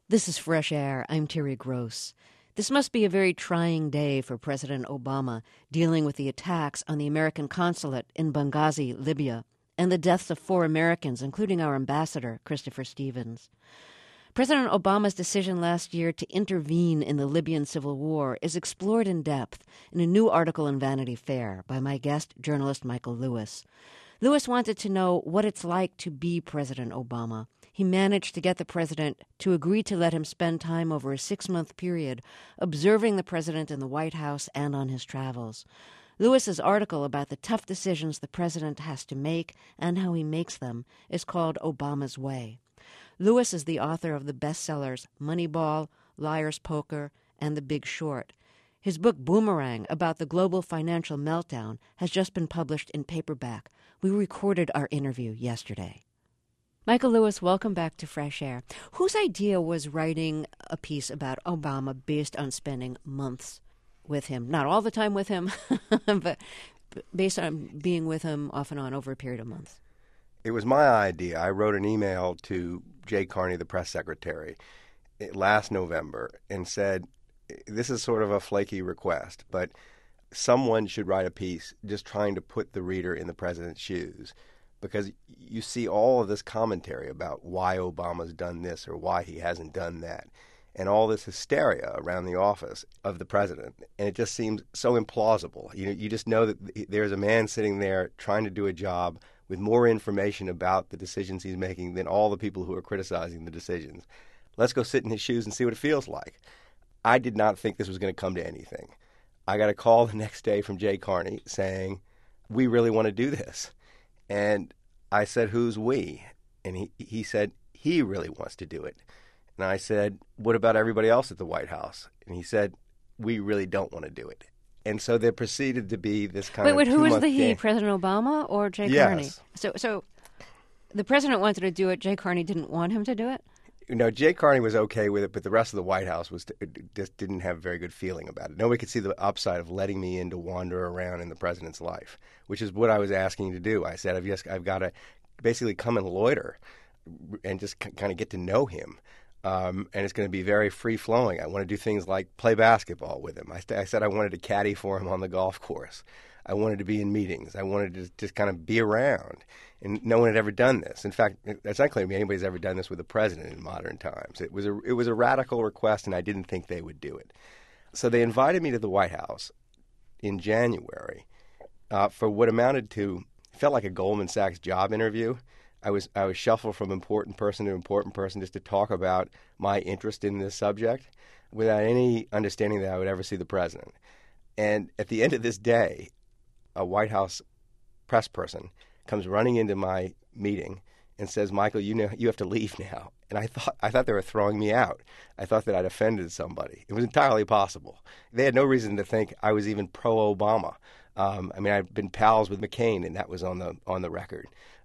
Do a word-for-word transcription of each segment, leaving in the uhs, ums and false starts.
This is Fresh Air. I'm Terry Gross. This must be a very trying day for President Obama, dealing with the attacks on the American consulate in Benghazi, Libya, and the deaths of four Americans, including our ambassador, Christopher Stevens. President Obama's decision last year to intervene in the Libyan civil war is explored in depth in a new article in Vanity Fair by my guest, journalist Michael Lewis. Lewis wanted to know what it's like to be President Obama. He managed to get the president to agree to let him spend time over a six-month period observing the president in the White House and on his travels. Lewis's article about the tough decisions the president has to make and how he makes them is called Obama's Way. Lewis is the author of the bestsellers Moneyball, Liar's Poker, and The Big Short. His book Boomerang, about the global financial meltdown, has just been published in paperback. We recorded our interview yesterday. Michael Lewis, welcome back to Fresh Air. Whose idea was writing a piece about Obama based on spending months with him? Not all the time with him, but based on being with him off and on over a period of months. It was my idea. I wrote an email to Jay Carney, the press secretary, last November and said, this is sort of a flaky request, but someone should write a piece just trying to put the reader in the president's shoes, because you see all of this commentary about why Obama's done this or why he hasn't done that, and all this hysteria around the office of the president, and it just seems so implausible. You know, you just know that there's a man sitting there trying to do a job with more information about the decisions he's making than all the people who are criticizing the decisions. Let's go sit in his shoes and see what it feels like. I did not think this was going to come to anything. I got a call the next day from Jay Carney saying, we really want to do this. And I said, who's we? And he, he said, he really wants to do it. And I said, what about everybody else at the White House? And he said, we really don't want to do it. And so there proceeded to be this kind wait, of Wait, wait, who was the he? game. President Obama or Jay Yes. Carney? So, so the president wanted to do it. Jay Carney didn't want him to do it? No, Jay Carney was okay with it, but the rest of the White House was just didn't have a very good feeling about it. Nobody could see the upside of letting me in to wander around in the president's life, which is what I was asking to do. I said, I've just I've got to basically come and loiter and just c- kind of get to know him. Um, and it's going to be very free-flowing. I want to do things like play basketball with him. I, st- I said I wanted to caddy for him on the golf course. I wanted to be in meetings. I wanted to just kind of be around. And no one had ever done this. In fact, it's not clear to me anybody's ever done this with a president in modern times. It was a, it was a radical request, and I didn't think they would do it. So they invited me to the White House in January uh, for what amounted to, felt like a Goldman Sachs job interview. I was I was shuffled from important person to important person just to talk about my interest in this subject without any understanding that I would ever see the president. And at the end of this day, a White House press person comes running into my meeting and says, Michael, you know, you have to leave now. And I thought I thought they were throwing me out. I thought that I'd offended somebody. It was entirely possible. They had no reason to think I was even pro-Obama. Um, I mean, I'd been pals with McCain, and that was on the on the record.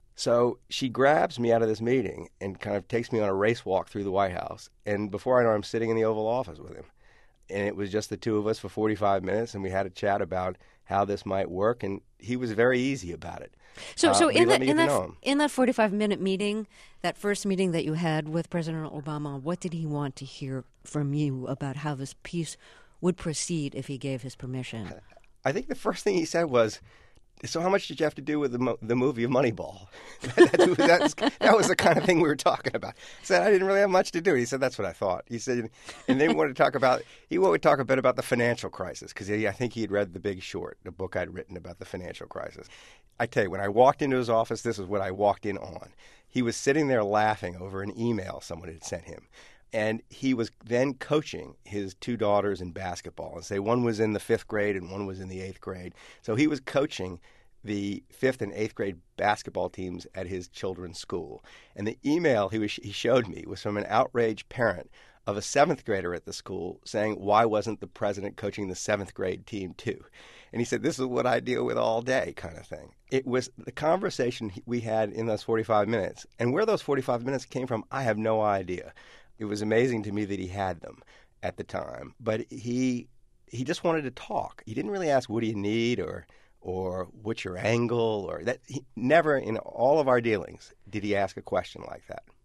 So she grabs me out of this meeting and kind of takes me on a race walk through the White House. And before I know, I'm sitting in the Oval Office with him. And it was just the two of us for forty-five minutes, and we had a chat about how this might work. And he was very easy about it. So, uh, so in that in that that in that forty-five minute meeting, that first meeting that you had with President Obama, what did he want to hear from you about how this piece would proceed if he gave his permission? I think the first thing he said was, so how much did you have to do with the mo- the movie of Moneyball? that, that's, that was the kind of thing we were talking about. He said, I didn't really have much to do. He said, that's what I thought. He said, and then he wanted to talk about, he wanted to talk a bit about the financial crisis, because I think he had read The Big Short, the book I'd written about the financial crisis. I tell you, when I walked into his office, this is what I walked in on. He was sitting there laughing over an email someone had sent him. And he was then coaching his two daughters in basketball. And say one was in the fifth grade and one was in the eighth grade. So he was coaching the fifth and eighth grade basketball teams at his children's school. And the email he was he showed me was from an outraged parent of a seventh grader at the school saying, why wasn't the president coaching the seventh grade team too? And he said, this is what I deal with all day, kind of thing. It was the conversation we had in those forty-five minutes. And where those forty-five minutes came from, I have no idea. It was amazing to me that he had them at the time. But he he just wanted to talk. He didn't really ask, what do you need, or or what's your angle, or that. He, never in all of our dealings did he ask a question like that.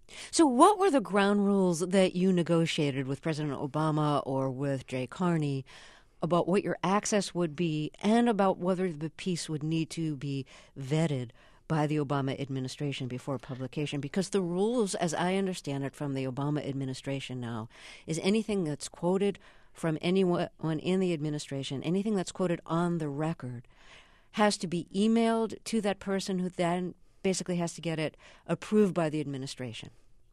So what were the ground rules that you negotiated with President Obama or with Jay Carney about what your access would be and about whether the piece would need to be vetted by the Obama administration before publication? Because the rules, as I understand it from the Obama administration now, is anything that's quoted from anyone in the administration, anything that's quoted on the record, has to be emailed to that person who then basically has to get it approved by the administration.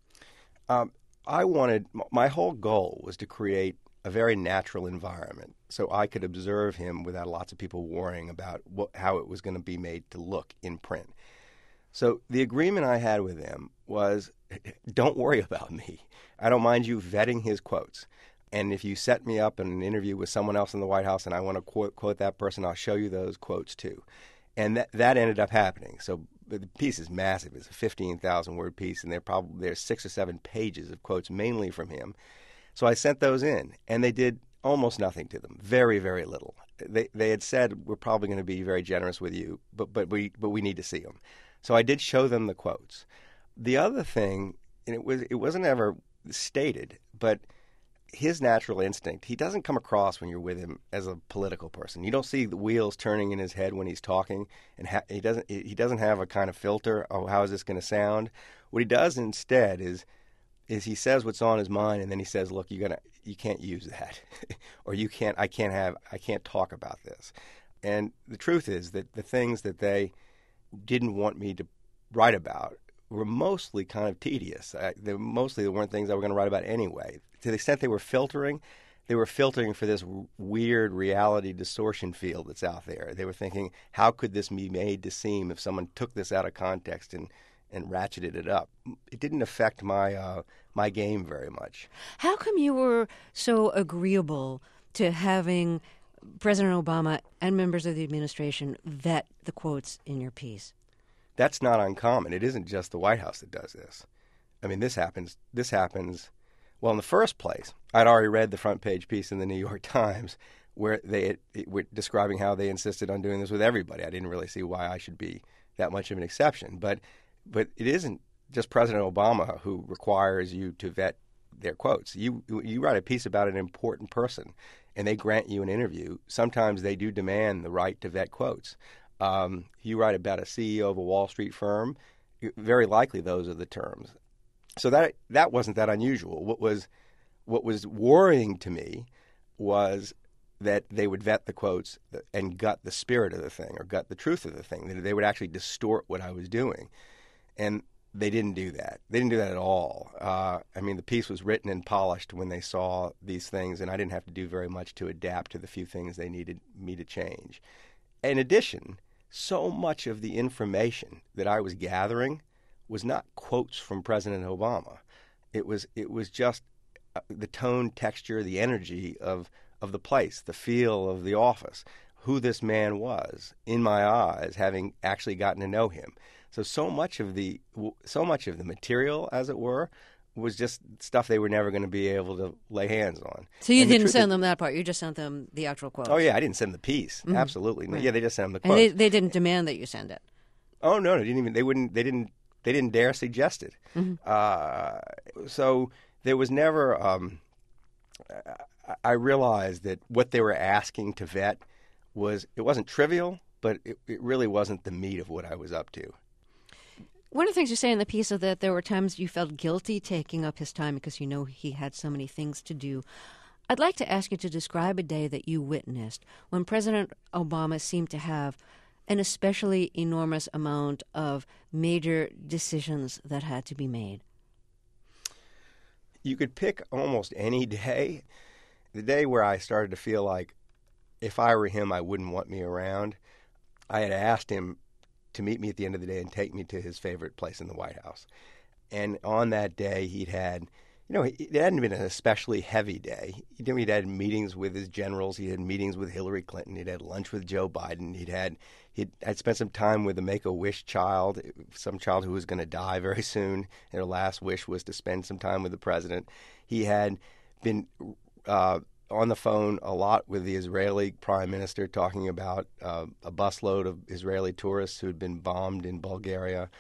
Um, I wanted, my whole goal was to create a very natural environment so I could observe him without lots of people worrying about what, how it was going to be made to look in print. So the agreement I had with him was, don't worry about me. I don't mind you vetting his quotes. And if you set me up in an interview with someone else in the White House and I want to quote, quote that person, I'll show you those quotes too. And that, that ended up happening. So the piece is massive. It's a fifteen thousand word piece, and there probably there's six or seven pages of quotes mainly from him. So I sent those in, and they did almost nothing to them, very, very little. They they had said, we're probably going to be very generous with you, but but we but we need to see them. So I did show them the quotes. The other thing, and it was it wasn't ever stated, but his natural instinct, he doesn't come across when you're with him as a political person. You don't see the wheels turning in his head when he's talking, and ha- he doesn't he doesn't have a kind of filter, oh, how is this going to sound? What he does instead is is he says what's on his mind, and then he says, look, you gotta you can't use that, or you can't I can't have I can't talk about this. And the truth is that the things that they didn't want me to write about were mostly kind of tedious. I, they mostly they weren't things I were going to write about anyway. To the extent they were filtering, they were filtering for this w- weird reality distortion field that's out there. They were thinking, how could this be made to seem if someone took this out of context and, and ratcheted it up? It didn't affect my uh, my game very much. How come you were so agreeable to having President Obama and members of the administration vet the quotes in your piece? That's not uncommon. It isn't just the White House that does this. I mean, this happens. This happens. Well, in the first place, I'd already read the front page piece in the New York Times where they it, were describing how they insisted on doing this with everybody. I didn't really see why I should be that much of an exception. But but it isn't just President Obama who requires you to vet their quotes. You you write a piece about an important person, and they grant you an interview. Sometimes they do demand the right to vet quotes. Um, you write about a C E O of a Wall Street firm, very likely those are the terms. So that that wasn't that unusual. What was what was worrying to me was that they would vet the quotes and gut the spirit of the thing or gut the truth of the thing, that they would actually distort what I was doing. And they didn't do that. They didn't do that at all. Uh, I mean, the piece was written and polished when they saw these things, and I didn't have to do very much to adapt to the few things they needed me to change. In addition, so much of the information that I was gathering was not quotes from President Obama. It was it was just the tone, texture, the energy of of the place, the feel of the office, who this man was in my eyes, having actually gotten to know him. So so much of the so much of the material, as it were, was just stuff they were never going to be able to lay hands on. So you and didn't the send is, them that part. You just sent them the actual quotes. Oh yeah, I didn't send them the piece. Mm-hmm. Absolutely, right. Yeah, they just sent them the quotes. And they, they didn't demand that you send it. Oh no, they didn't even. They wouldn't. They didn't. They didn't dare suggest it. Mm-hmm. Uh, so there was never. Um, I realized that what they were asking to vet was it wasn't trivial, but it, it really wasn't the meat of what I was up to. One of the things you say in the piece is that there were times you felt guilty taking up his time because you know he had so many things to do. I'd like to ask you to describe a day that you witnessed when President Obama seemed to have an especially enormous amount of major decisions that had to be made. You could pick almost any day. The day where I started to feel like if I were him, I wouldn't want me around. I had asked him to meet me at the end of the day and take me to his favorite place in the White House. And on that day, he'd had, you know, it hadn't been an especially heavy day. He'd had meetings with his generals. He had meetings with Hillary Clinton. He'd had lunch with Joe Biden. He'd had, he'd I'd spent some time with a Make-A-Wish child, some child who was going to die very soon. Their last wish was to spend some time with the president. He had been uh, on the phone a lot with the Israeli prime minister talking about uh, a busload of Israeli tourists who had been bombed in Bulgaria.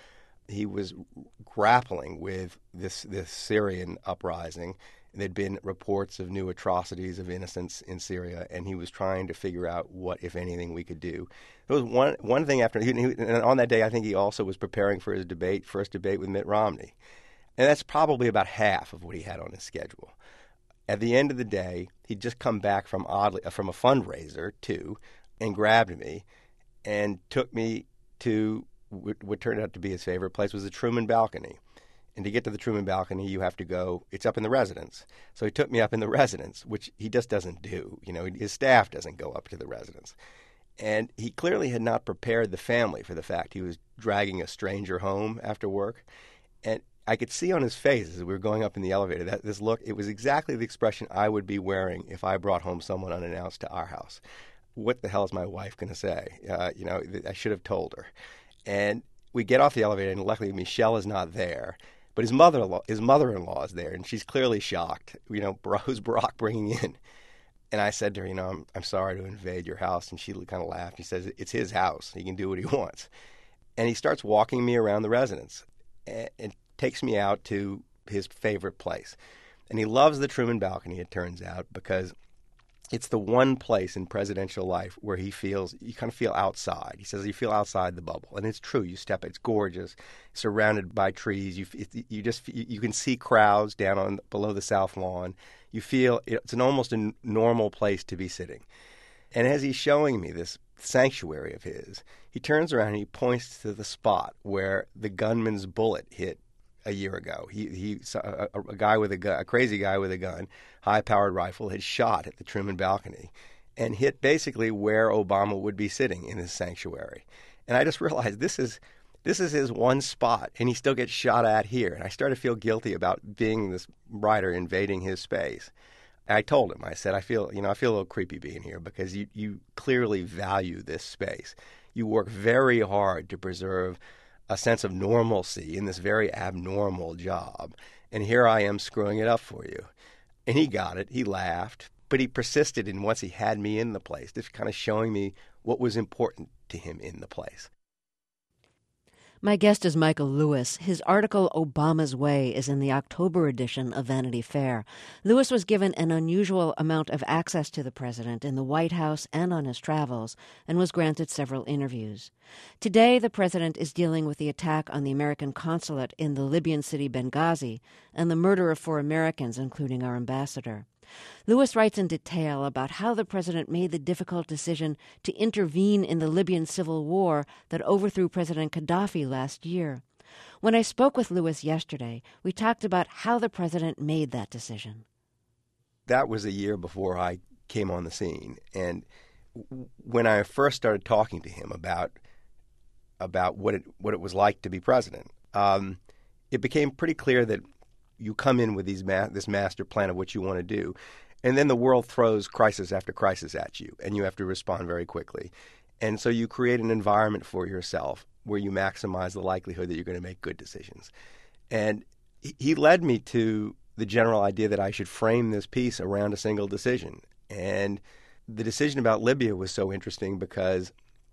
he was grappling with this this Syrian uprising. There'd been reports of new atrocities of innocents in Syria, and he was trying to figure out what, if anything, we could do. There was one one thing after, he, and on that day, I think he also was preparing for his debate, first debate with Mitt Romney, and that's probably about half of what he had on his schedule. At the end of the day, he'd just come back from oddly from a fundraiser too, and grabbed me, and took me to what, what turned out to be his favorite place, was the Truman Balcony. And to get to the Truman Balcony, you have to go, it's up in the residence. So he took me up in the residence, which he just doesn't do. You know, his staff doesn't go up to the residence. And he clearly had not prepared the family for the fact he was dragging a stranger home after work. And I could see on his face as we were going up in the elevator, that this look, it was exactly the expression I would be wearing if I brought home someone unannounced to our house. What the hell is my wife going to say? Uh, you know, I should have told her. And we get off the elevator, and luckily Michelle is not there. But his mother-in-law, his mother-in-law is there, and she's clearly shocked. You know, who's Barack bringing in? And I said to her, you know, I'm, I'm sorry to invade your house. And she kind of laughed. She says, it's his house. He can do what he wants. And he starts walking me around the residence and, and takes me out to his favorite place. And he loves the Truman Balcony, it turns out, because it's the one place in presidential life where he feels, you kind of feel outside. He says you feel outside the bubble. And it's true. You step, it's gorgeous, surrounded by trees. You it, you just, you can see crowds down on below the South Lawn. You feel it's an almost a normal place to be sitting. And as he's showing me this sanctuary of his, he turns around and he points to the spot where the gunman's bullet hit a year ago. He he a, a guy with a gun, a crazy guy with a gun, high-powered rifle, had shot at the Truman Balcony and hit basically where Obama would be sitting in his sanctuary. And I just realized this is this is his one spot, and he still gets shot at here. And I started to feel guilty about being this writer invading his space. I told him, I said, I feel, you know, I feel a little creepy being here because you, you clearly value this space. You work very hard to preserve a sense of normalcy in this very abnormal job. And here I am screwing it up for you. And he got it. He laughed. But he persisted in, once he had me in the place, just kind of showing me what was important to him in the place. My guest is Michael Lewis. His article, Obama's Way, is in the October edition of Vanity Fair. Lewis was given an unusual amount of access to the president in the White House and on his travels, and was granted several interviews. Today, the president is dealing with the attack on the American consulate in the Libyan city Benghazi and the murder of four Americans, including our ambassador. Lewis writes in detail about how the president made the difficult decision to intervene in the Libyan civil war that overthrew President Gaddafi last year. When I spoke with Lewis yesterday, we talked about how the president made that decision. That was a year before I came on the scene. And when I first started talking to him about about what it what it was like to be president, um, it became pretty clear that you come in with these ma- this master plan of what you want to do, and then the world throws crisis after crisis at you, and you have to respond very quickly. And so you create an environment for yourself where you maximize the likelihood that you're going to make good decisions. And he led me to the general idea that I should frame this piece around a single decision. And the decision about Libya was so interesting because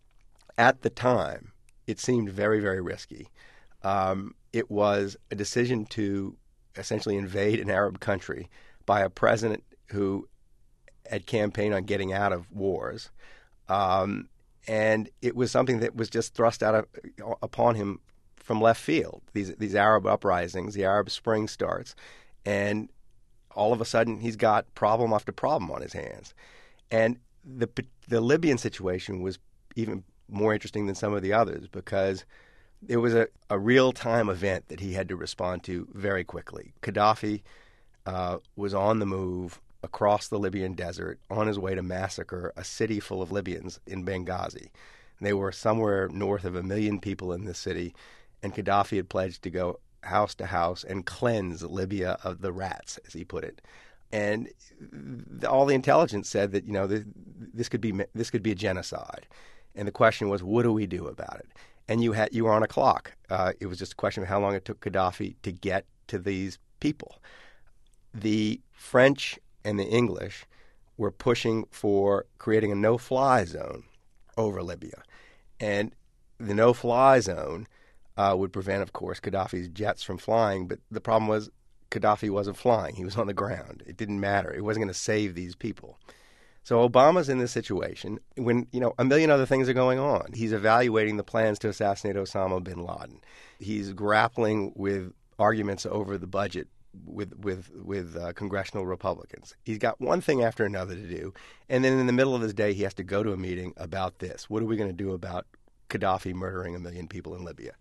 at the time, it seemed very, very risky. Um, it was a decision to essentially invade an Arab country by a president who had campaigned on getting out of wars. Um, and it was something that was just thrust out of, upon him from left field. These these Arab uprisings, the Arab Spring starts, and all of a sudden he's got problem after problem on his hands. And the the Libyan situation was even more interesting than some of the others because it was a, a real-time event that he had to respond to very quickly. Gaddafi uh, was on the move across the Libyan desert on his way to massacre a city full of Libyans in Benghazi. They were somewhere north of a million people in this city, and Gaddafi had pledged to go house to house and cleanse Libya of the rats, as he put it. And the, all the intelligence said that, you know, this, this could be this could be a genocide. And the question was, what do we do about it? And you had you were on a clock. Uh, it was just a question of how long it took Gaddafi to get to these people. The French and the English were pushing for creating a no-fly zone over Libya. And the no-fly zone uh, would prevent, of course, Gaddafi's jets from flying. But the problem was Gaddafi wasn't flying. He was on the ground. It didn't matter. It wasn't going to save these people. So Obama's in this situation when, you know, a million other things are going on. He's evaluating the plans to assassinate Osama bin Laden. He's grappling with arguments over the budget with with with uh, congressional Republicans. He's got one thing after another to do. And then in the middle of his day, he has to go to a meeting about this. What are we going to do about Gaddafi murdering a million people in Libya?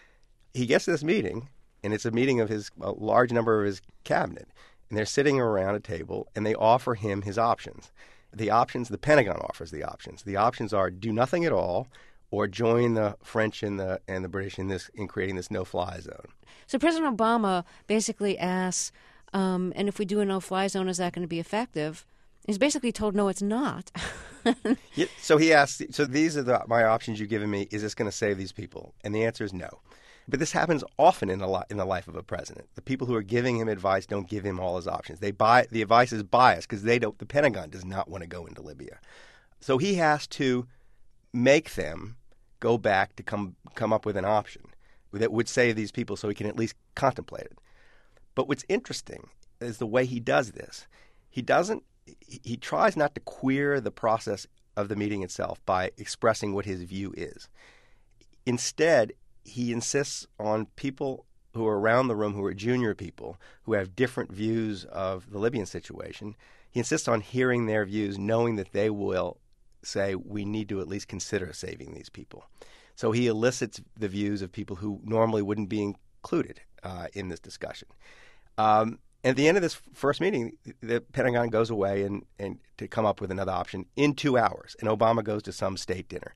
He gets to this meeting, and it's a meeting of his a large number of his cabinet. And they're sitting around a table, and they offer him his options. The options, the Pentagon offers the options. The options are do nothing at all or join the French and the and the British in this in creating this no-fly zone. So President Obama basically asks, um, and if we do a no-fly zone, is that going to be effective? He's basically told, no, it's not. yeah, so he asks, so these are the, my options you've given me. Is this going to save these people? And the answer is no. But this happens often in the, li- in the life of a president. The people who are giving him advice don't give him all his options. They buy the advice is biased because they don't. The Pentagon does not want to go into Libya, so he has to make them go back to come come up with an option that would save these people, so he can at least contemplate it. But what's interesting is the way he does this. He doesn't. He, he tries not to queer the process of the meeting itself by expressing what his view is. Instead, he insists on people who are around the room, who are junior people, who have different views of the Libyan situation. He insists on hearing their views, knowing that they will say, we need to at least consider saving these people. So he elicits the views of people who normally wouldn't be included uh, in this discussion. Um, at the end of this first meeting, the Pentagon goes away and, and to come up with another option in two hours, and Obama goes to some state dinner.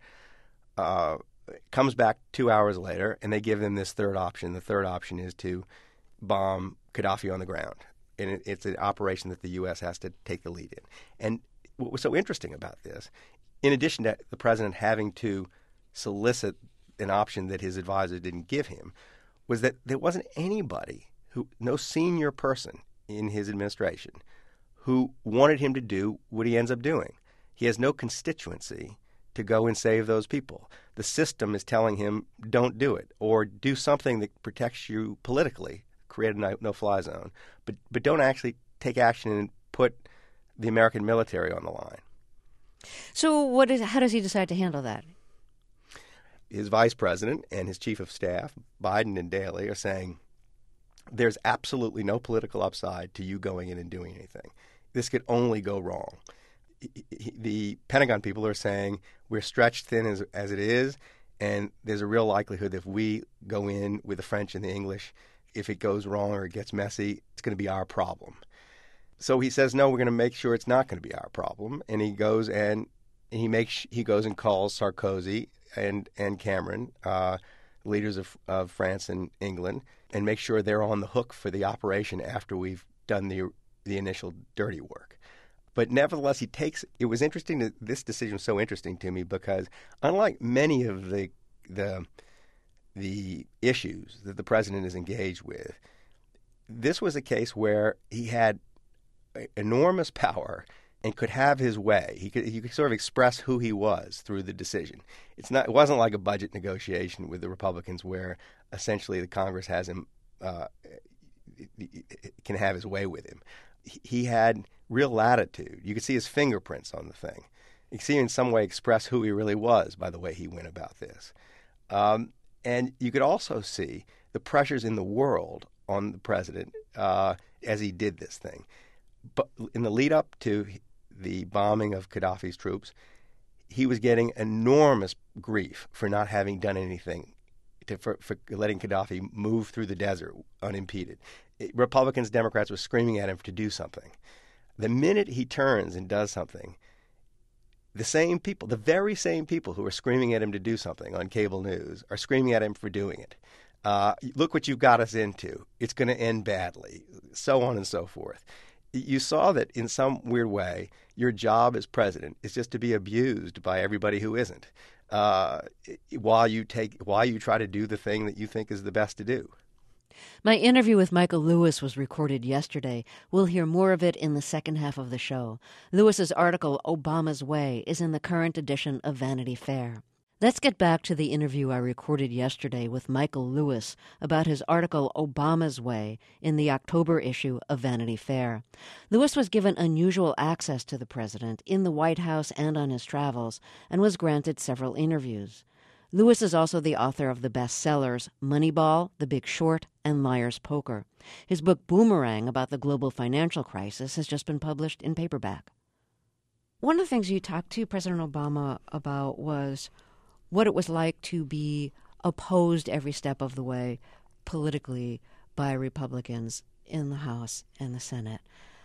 Uh, comes back two hours later, and they give them this third option. The third option is to bomb Gaddafi on the ground. And it, it's an operation that the U S has to take the lead in. And what was so interesting about this, in addition to the president having to solicit an option that his advisor didn't give him, was that there wasn't anybody, who, no senior person in his administration, who wanted him to do what he ends up doing. He has no constituency to go and save those people. The system is telling him, don't do it, or do something that protects you politically, create a no-fly zone, but but don't actually take action and put the American military on the line. So what is, how does he decide to handle that? His vice president and his chief of staff, Biden and Daley, are saying, there's absolutely no political upside to you going in and doing anything. This could only go wrong. The Pentagon people are saying we're stretched thin as as it is, and there's a real likelihood that if we go in with the French and the English, if it goes wrong or it gets messy, it's going to be our problem. So he says, no, we're going to make sure it's not going to be our problem. And he goes and he makes he goes and calls Sarkozy and and Cameron, uh, leaders of of France and England, and make sure they're on the hook for the operation after we've done the the initial dirty work. But nevertheless, he takes. It was interesting. To, this decision was so interesting to me because, unlike many of the the the issues that the president is engaged with, this was a case where he had enormous power and could have his way. He could he could sort of express who he was through the decision. It's not. It wasn't like a budget negotiation with the Republicans where essentially the Congress has him uh, can have his way with him. He had real latitude. You could see his fingerprints on the thing. You could see him in some way express who he really was by the way he went about this. Um, and you could also see the pressures in the world on the president uh, as he did this thing. But in the lead up to the bombing of Gaddafi's troops, he was getting enormous grief for not having done anything, to, for, for letting Gaddafi move through the desert unimpeded. It, Republicans, Democrats were screaming at him to do something. The minute he turns and does something, the same people, the very same people who are screaming at him to do something on cable news are screaming at him for doing it. Uh, look what you've got us into. It's going to end badly, so on and so forth. You saw that in some weird way, your job as president is just to be abused by everybody who isn't, uh, while you take while you try to do the thing that you think is the best to do. My interview with Michael Lewis was recorded yesterday. We'll hear more of it in the second half of the show. Lewis's article, Obama's Way, is in the current edition of Vanity Fair. Let's get back to the interview I recorded yesterday with Michael Lewis about his article Obama's Way in the October issue of Vanity Fair. Lewis was given unusual access to the president in the White House and on his travels and was granted several interviews. Lewis is also the author of the bestsellers Moneyball, The Big Short, and Liar's Poker. His book Boomerang about the global financial crisis has just been published in paperback. One of the things you talked to President Obama about was what it was like to be opposed every step of the way politically by Republicans in the House and the Senate.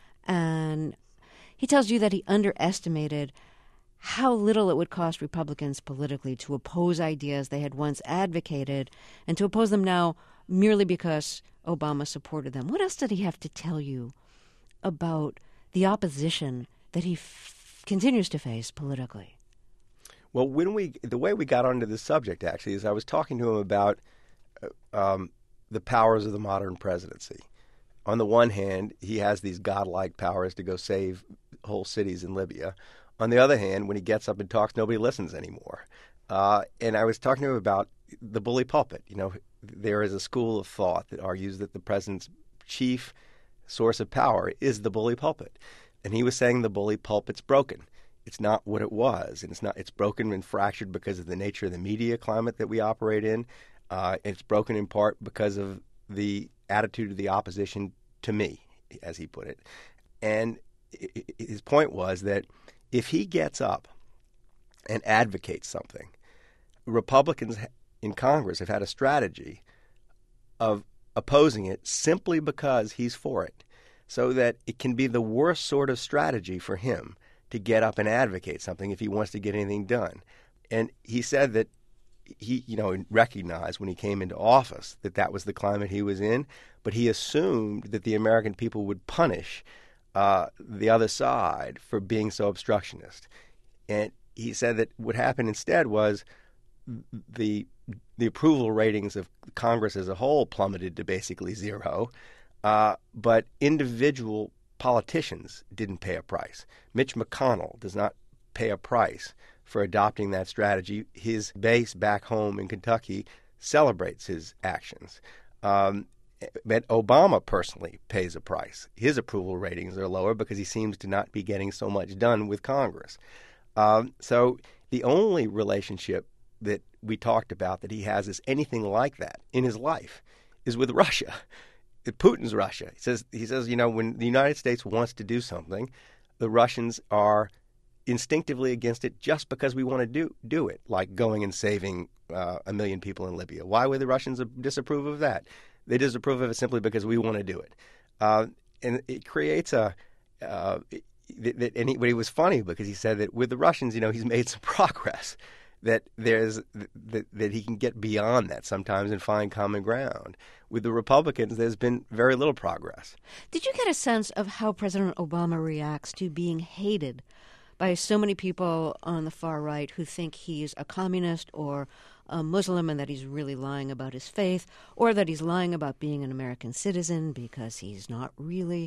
And he tells you that he underestimated how little it would cost Republicans politically to oppose ideas they had once advocated and to oppose them now merely because Obama supported them. What else did he have to tell you about the opposition that he f- continues to face politically? Well, when we the way we got onto this subject, actually, is I was talking to him about um, the powers of the modern presidency. On the one hand, he has these godlike powers to go save whole cities in Libya. On the other hand, when he gets up and talks, nobody listens anymore. Uh, and I was talking to him about the bully pulpit. You know, there is a school of thought that argues that the president's chief source of power is the bully pulpit. And he was saying the bully pulpit's broken. It's not what it was, and it's not. It's broken and fractured because of the nature of the media climate that we operate in. Uh, it's broken in part because of the attitude of the opposition to me, as he put it. And his point was that if he gets up and advocates something, Republicans in Congress have had a strategy of opposing it simply because he's for it, so that it can be the worst sort of strategy for him to get up and advocate something if he wants to get anything done. And he said that he, you know, recognized when he came into office that that was the climate he was in, but he assumed that the American people would punish uh, the other side for being so obstructionist. And he said that what happened instead was the the approval ratings of Congress as a whole plummeted to basically zero, uh, but individual politicians didn't pay a price. Mitch McConnell does not pay a price for adopting that strategy. His base back home in Kentucky celebrates his actions. Um, but Obama personally pays a price. His approval ratings are lower because he seems to not be getting so much done with Congress. Um, so the only relationship that we talked about that he has is anything like that in his life is with Russia. Putin's Russia. He says, he says, you know, when the United States wants to do something, the Russians are instinctively against it just because we want to do do it, like going and saving uh, a million people in Libya. Why would the Russians disapprove of that? They disapprove of it simply because we want to do it. Uh, and it creates a uh, – and he, but it was funny because he said that with the Russians, you know, he's made some progress. That there's that, that he can get beyond that sometimes and find common ground. With the Republicans, there's been very little progress. Did you get a sense of how President Obama reacts to being hated by so many people on the far right who think he's a communist or a Muslim and that he's really lying about his faith, or that he's lying about being an American citizen because he's not really?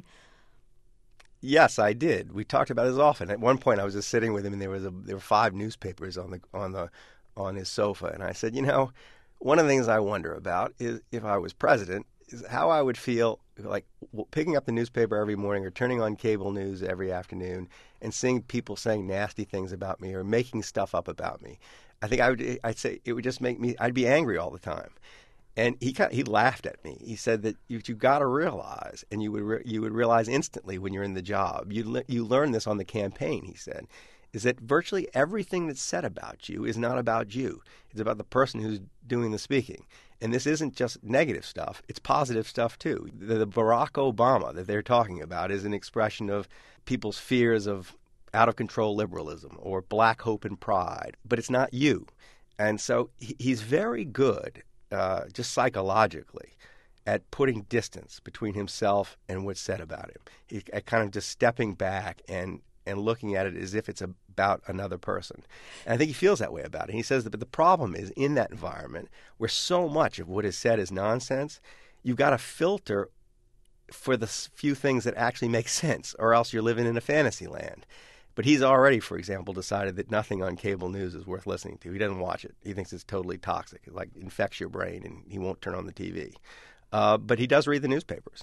Yes, I did. We talked about it as often. At one point, I was just sitting with him, and there was a, there were five newspapers on the on the on his sofa, and I said, you know, one of the things I wonder about is if I was president, is how I would feel like picking up the newspaper every morning or turning on cable news every afternoon and seeing people saying nasty things about me or making stuff up about me. I think I would. I'd say it would just make me. I'd be angry all the time. And he he laughed at me. He said that you you got to realize, and you would re, you would realize instantly when you're in the job. You le, you learn this on the campaign. He said, is that virtually everything that's said about you is not about you. It's about the person who's doing the speaking. And this isn't just negative stuff. It's positive stuff too. The, the Barack Obama that they're talking about is an expression of people's fears of out of control liberalism or black hope and pride. But it's not you. And so he, he's very good. Uh, just psychologically, at putting distance between himself and what's said about him. He, at kind of just stepping back and, and looking at it as if it's about another person. And I think he feels that way about it. And he says that, but the problem is in that environment where so much of what is said is nonsense, you've got to filter for the few things that actually make sense, or else you're living in a fantasy land. But he's already, for example, decided that nothing on cable news is worth listening to. He doesn't watch it. He thinks it's totally toxic. It like infects your brain, and he won't turn on the T V. Uh, but he does read the newspapers.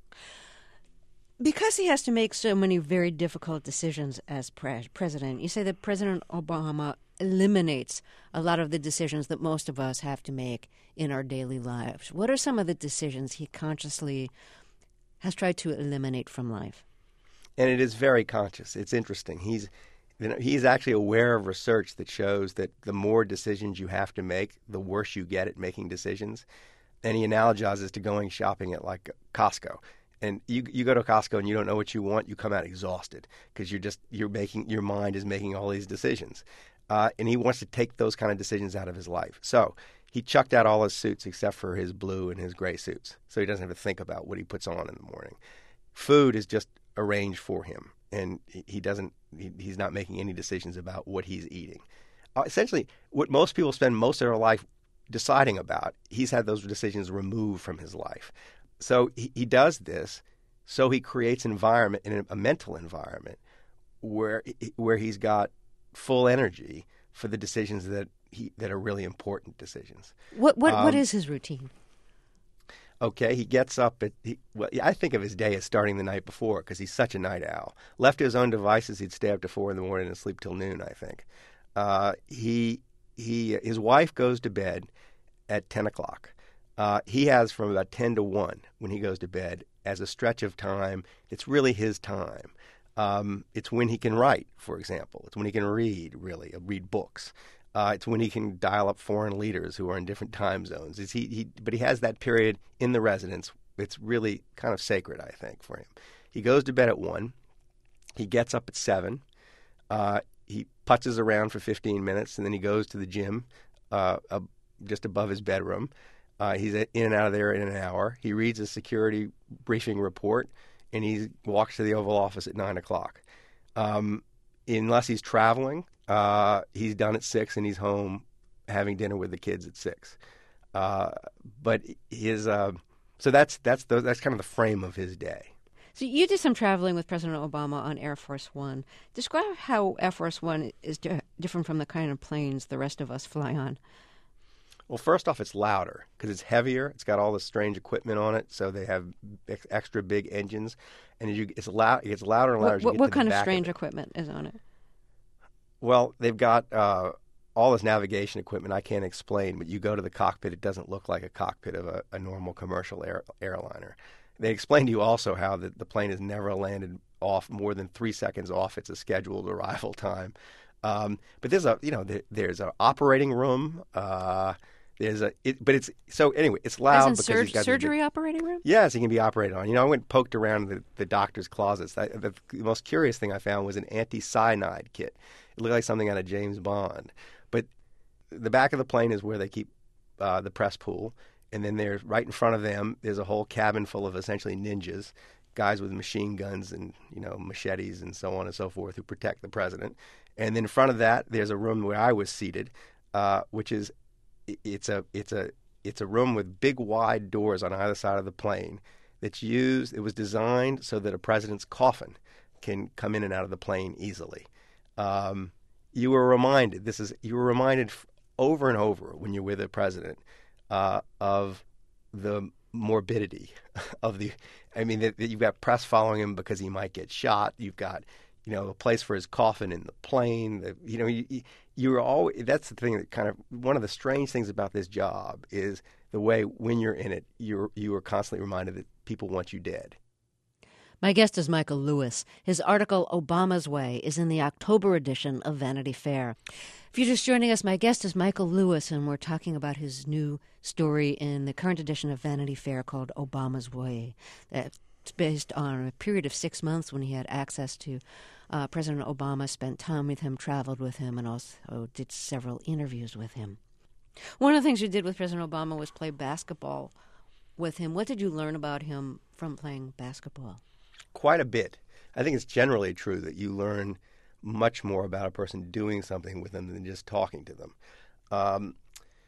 Because he has to make so many very difficult decisions as pre- president, you say that President Obama eliminates a lot of the decisions that most of us have to make in our daily lives. What are some of the decisions he consciously has tried to eliminate from life? And it is very conscious. It's interesting. He's you know, he's actually aware of research that shows that the more decisions you have to make, the worse you get at making decisions. And he analogizes to going shopping at like Costco. And you you go to Costco and you don't know what you want, you come out exhausted because you're just you're making your mind is making all these decisions, uh, and he wants to take those kind of decisions out of his life. So he chucked out all his suits except for his blue and his gray suits, so he doesn't have to think about what he puts on in the morning. Food is just arranged for him, and he doesn't he, he's not making any decisions about what he's eating. Uh, essentially, what most people spend most of their life deciding about, he's had those decisions removed from his life. So he, he does this, so he creates an environment, a, a mental environment, where where he's got full energy for the decisions that he that are really important decisions. What what um, what is his routine? Okay, he gets up at. He, well, I think of his day as starting the night before because he's such a night owl. Left to his own devices, he'd stay up to four in the morning and sleep till noon. I think. Uh, he he his wife goes to bed at ten o'clock. Uh, he has from about ten to one when he goes to bed as a stretch of time. It's really his time. Um, it's when he can write, for example. It's when he can read, really, uh, read books. Uh, it's when he can dial up foreign leaders who are in different time zones. It's he, he, but he has that period in the residence. It's really kind of sacred, I think, for him. He goes to bed at one. He gets up at seven. Uh, he putzes around for fifteen minutes, and then he goes to the gym uh, uh, just above his bedroom. Uh, he's in and out of there in an hour. He reads a security briefing report, and he walks to the Oval Office at nine o'clock. Um, unless he's traveling, uh, he's done at six, and he's home having dinner with the kids at six. Uh, but his uh, so that's that's the, that's kind of the frame of his day. So you did some traveling with President Obama on Air Force One. Describe how Air Force One is di- different from the kind of planes the rest of us fly on. Well, first off, it's louder because it's heavier. It's got all this strange equipment on it, so they have ex- extra big engines, and as you, it's loud. It gets louder and louder. What, as you get what to kind the of back strange of equipment is on it? Well, they've got uh, all this navigation equipment I can't explain, but you go to the cockpit, it doesn't look like a cockpit of a, a normal commercial air, airliner. They explain to you also how the, the plane has never landed off more than three seconds off its a scheduled arrival time. Um, but there's a you know there, there's an operating room. Uh, There's a, it, but it's so anyway. It's loud As in because sur- he's got surgery the, operating room. Yes, he can be operated on. You know, I went and poked around the, the doctor's closets. I, the, the most curious thing I found was an anti-cyanide kit. It looked like something out of James Bond. But the back of the plane is where they keep uh, the press pool, and then there's right in front of them. There's a whole cabin full of essentially ninjas, guys with machine guns and you know machetes and so on and so forth who protect the president. And then in front of that, there's a room where I was seated, uh, which is It's a it's a it's a room with big wide doors on either side of the plane that's used. It was designed so that a president's coffin can come in and out of the plane easily. Um, you were reminded. This is you were reminded over and over when you're with a president uh, of the morbidity of the. I mean, that, that you've got press following him because he might get shot. You've got you know a place for his coffin in the plane. The, you know you. you You're always, that's the thing that kind of, one of the strange things about this job is the way when you're in it, you're, you are constantly reminded that people want you dead. My guest is Michael Lewis. His article, Obama's Way, is in the October edition of Vanity Fair. If you're just joining us, my guest is Michael Lewis, and we're talking about his new story in the current edition of Vanity Fair called Obama's Way. It's based on a period of six months when he had access to Uh, President Obama, spent time with him, traveled with him, and also did several interviews with him. One of the things you did with President Obama was play basketball with him. What did you learn about him from playing basketball? Quite a bit. I think it's generally true that you learn much more about a person doing something with them than just talking to them. Um,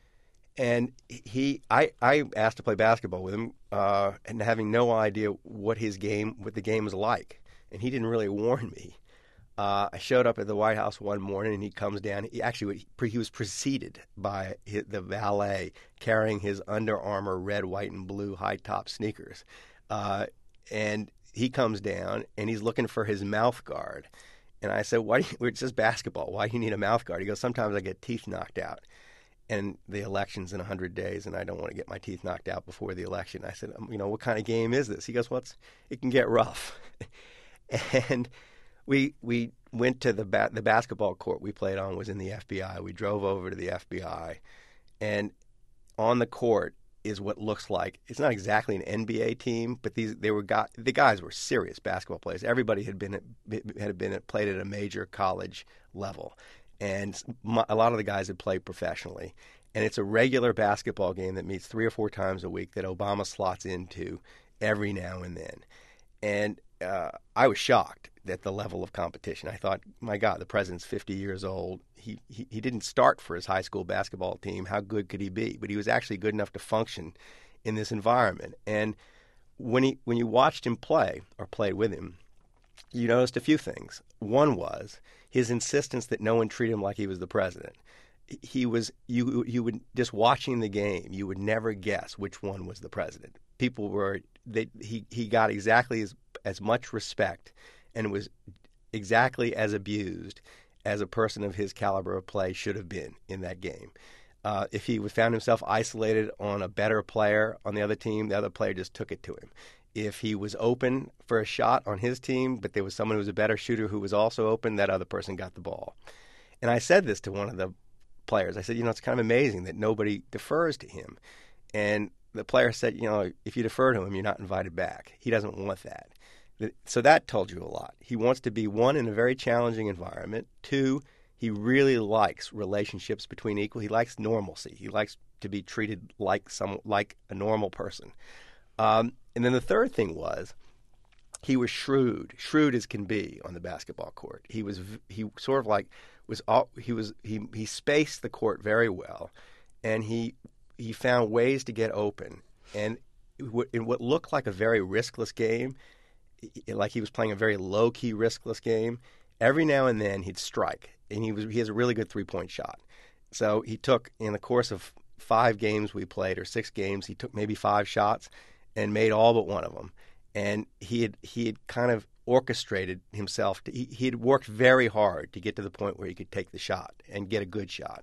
and he, I, I asked to play basketball with him, uh, and having no idea what his game, what the game was like, and he didn't really warn me. Uh, I showed up at the White House one morning, and he comes down. He actually he was preceded by his, the valet carrying his Under Armour red, white, and blue high top sneakers, uh, and he comes down and he's looking for his mouth guard. And I said, "Why? Do you, it's just basketball. Why do you need a mouth guard?" He goes, "Sometimes I get teeth knocked out, and the election's in a hundred days, and I don't want to get my teeth knocked out before the election." I said, um, "You know, what kind of game is this?" He goes, "Well, it's, it can get rough," and We we went to the ba- the basketball court we played on was in the F B I. We drove over to the F B I, and on the court is what looks like, it's not exactly an N B A team, but these they were got, the guys were serious basketball players. Everybody had been at, had been at, played at a major college level, and a lot of the guys had played professionally. And it's a regular basketball game that meets three or four times a week that Obama slots into every now and then. And uh, I was shocked at the level of competition. I thought, my God, the president's fifty years old. He, he he didn't start for his high school basketball team. How good could he be? But he was actually good enough to function in this environment. And when he when you watched him play or played with him, you noticed a few things. One was his insistence that no one treat him like he was the president. He was you you would just watching the game, you would never guess which one was the president. People were they he he got exactly as as much respect and was exactly as abused as a person of his caliber of play should have been in that game. Uh, if he found himself isolated on a better player on the other team, the other player just took it to him. If he was open for a shot on his team, but there was someone who was a better shooter who was also open, that other person got the ball. And I said this to one of the players. I said, you know, it's kind of amazing that nobody defers to him. And the player said, you know, if you defer to him, you're not invited back. He doesn't want that. So that told you a lot. He wants to be, one, in a very challenging environment. Two, he really likes relationships between equal. He likes normalcy. He likes to be treated like some like a normal person. Um, and then the third thing was he was shrewd, shrewd as can be on the basketball court. He was he sort of like was all, he was he he spaced the court very well, and he he found ways to get open. And in what looked like a very riskless game, like he was playing a very low-key, riskless game, every now and then he'd strike, and he was he has a really good three-point shot. So he took, in the course of five games we played, or six games, he took maybe five shots and made all but one of them. And he had he had kind of orchestrated himself. To, he, he had worked very hard to get to the point where he could take the shot and get a good shot.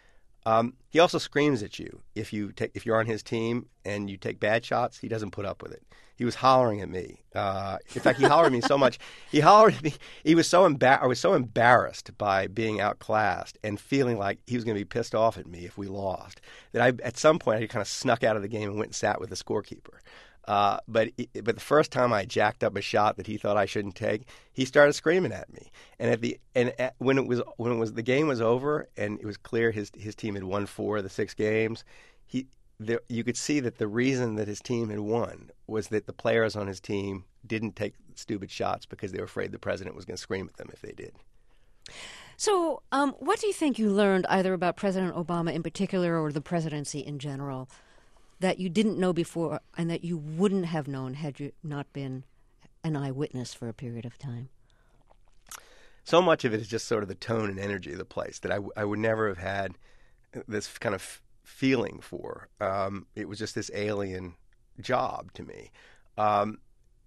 Um, he also screams at you if you take, if you're on his team and you take bad shots. He doesn't put up with it. He was hollering at me. Uh, in fact, he hollered at me so much. He hollered at me. He was so embar- I was so embarrassed by being outclassed and feeling like he was going to be pissed off at me if we lost that I, at some point, I kind of snuck out of the game and went and sat with the scorekeeper. Uh, but but the first time I jacked up a shot that he thought I shouldn't take, he started screaming at me. And at the and at, when it was when it was the game was over and it was clear his his team had won four of the six games, he there, you could see that the reason that his team had won was that the players on his team didn't take stupid shots because they were afraid the president was going to scream at them if they did. So, um, what do you think you learned either about President Obama in particular or the presidency in general that you didn't know before and that you wouldn't have known had you not been an eyewitness for a period of time? So much of it is just sort of the tone and energy of the place that I, w- I would never have had this kind of f- feeling for. Um, it was just this alien job to me. Um,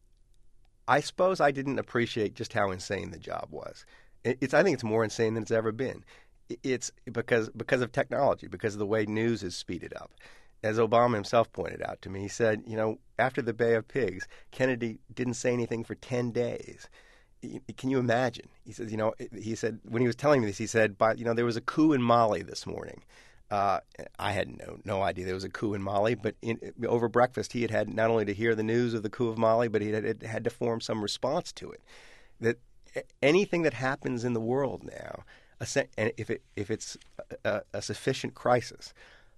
I suppose I didn't appreciate just how insane the job was. It, it's I think it's more insane than it's ever been. It, it's because because of technology, because of the way news is speeded up. As Obama himself pointed out to me, he said, you know, after the Bay of Pigs, Kennedy didn't say anything for ten days. Can you imagine? He says, you know, he said, when he was telling me this, he said, but, you know, there was a coup in Mali this morning. Uh, I had no no idea there was a coup in Mali, but in, over breakfast, he had had not only to hear the news of the coup of Mali, but he had, had to form some response to it. That anything that happens in the world now, and if it if it's a, a sufficient crisis,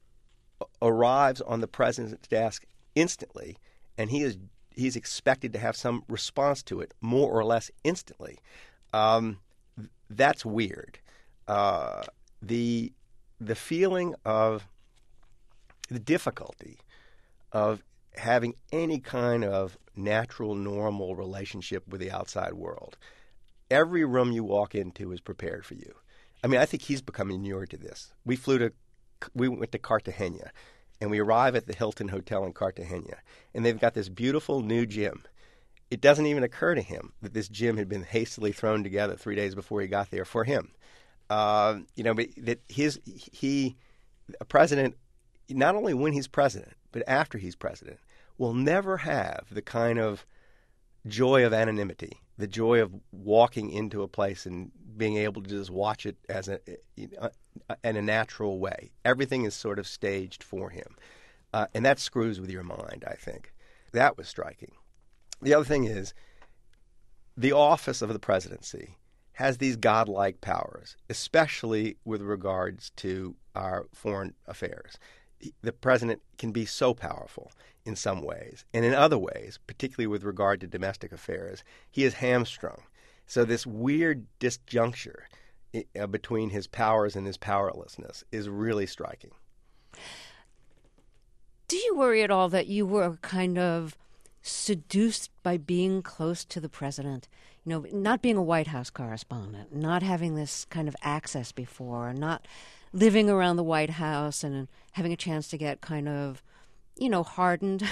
arrives on the president's desk instantly, and he is he's expected to have some response to it more or less instantly. Um, that's weird. Uh, the the feeling of the difficulty of having any kind of natural, normal relationship with the outside world. every room you walk into is prepared for you. I mean, I think he's become inured to this. We flew to, we went to Cartagena, and we arrive at the Hilton Hotel in Cartagena, and they've got this beautiful new gym. It doesn't even occur to him that this gym had been hastily thrown together three days before he got there for him. Uh, you know, but that his he, a president, not only when he's president, but after he's president, will never have the kind of joy of anonymity, the joy of walking into a place and being able to just watch it as a in a natural way. Everything is sort of staged for him, uh, and that screws with your mind, I think. That was striking. The other thing is, the office of the presidency has these godlike powers, especially with regards to our foreign affairs. The president can be so powerful in some ways, and in other ways, particularly with regard to domestic affairs, he is hamstrung. So this weird disjuncture uh, between his powers and his powerlessness is really striking. Do you worry at all that you were kind of seduced by being close to the president? You know, not being a White House correspondent, not having this kind of access before, not living around the White House and having a chance to get kind of, you know, hardened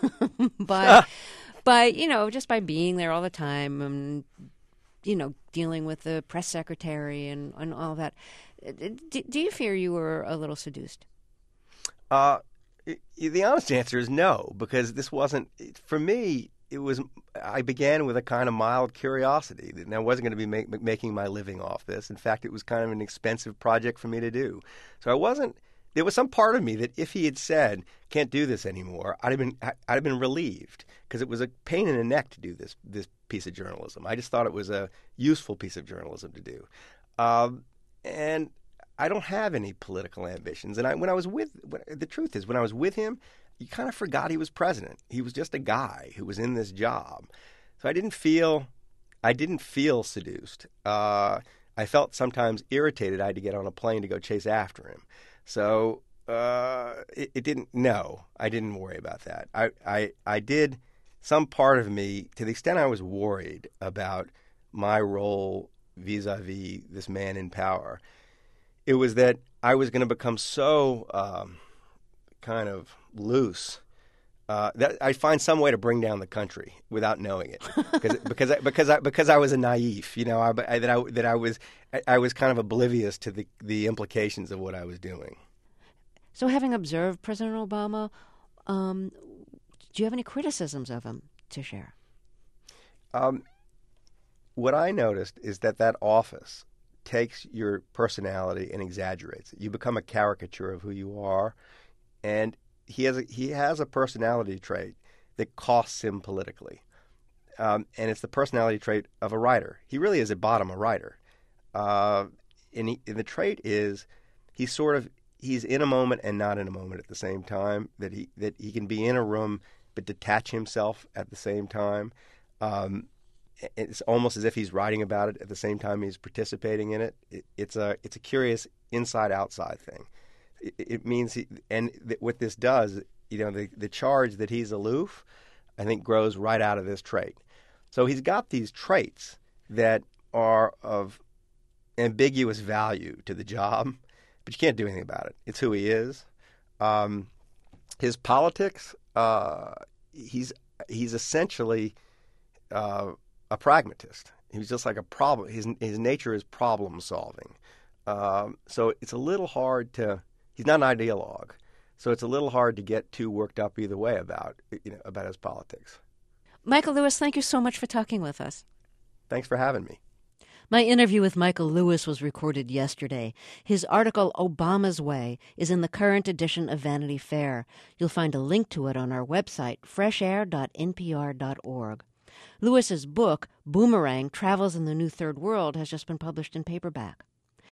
by, by, you know, just by being there all the time and, you know, dealing with the press secretary and, and all that. Do, do you fear you were a little seduced? Uh, the honest answer is no, because this wasn't, for me, it was, I began with a kind of mild curiosity that I wasn't going to be make, making my living off this. In fact, it was kind of an expensive project for me to do. So I wasn't, there was some part of me that if he had said, can't do this anymore, I'd have been, I'd have been relieved, because it was a pain in the neck to do this, this piece of journalism. I just thought it was a useful piece of journalism to do. Um, and I don't have any political ambitions. And I, when I was with, when, the truth is, when I was with him, you kind of forgot he was president. He was just a guy who was in this job. So I didn't feel, I didn't feel seduced. Uh, I felt sometimes irritated I had to get on a plane to go chase after him. So uh, it, it didn't, no, I didn't worry about that. I, I, I did, some part of me, to the extent I was worried about my role vis-a-vis this man in power, it was that I was going to become so um, kind of loose uh, that I find some way to bring down the country without knowing it, because because I, because I, because I was a naif, you know, I, I, that I that I was I was kind of oblivious to the the implications of what I was doing. So, having observed President Obama, um, do you have any criticisms of him to share? Um, what I noticed is that that office takes your personality and exaggerates it. You become a caricature of who you are, and he has a, he has a personality trait that costs him politically, um, and it's the personality trait of a writer. He really is at bottom a writer, uh, and, he, and the trait is he's sort of he's in a moment and not in a moment at the same time. That he that he can be in a room but detach himself at the same time. Um, It's almost as if he's writing about it at the same time he's participating in it. it it's a it's a curious inside-outside thing. It, it means, he, and th- what this does, you know, the the charge that he's aloof, I think, grows right out of this trait. So he's got these traits that are of ambiguous value to the job, but you can't do anything about it. It's who he is. Um, his politics, uh, he's he's essentially Uh, a pragmatist. He was just like a problem. His his nature is problem solving. Um, so it's a little hard to. He's not an ideologue, so it's a little hard to get too worked up either way about you know about his politics. Michael Lewis, thank you so much for talking with us. Thanks for having me. My interview with Michael Lewis was recorded yesterday. His article, Obama's Way, is in the current edition of Vanity Fair. You'll find a link to it on our website, fresh air dot n p r dot org. Lewis's book, Boomerang, Travels in the New Third World, has just been published in paperback.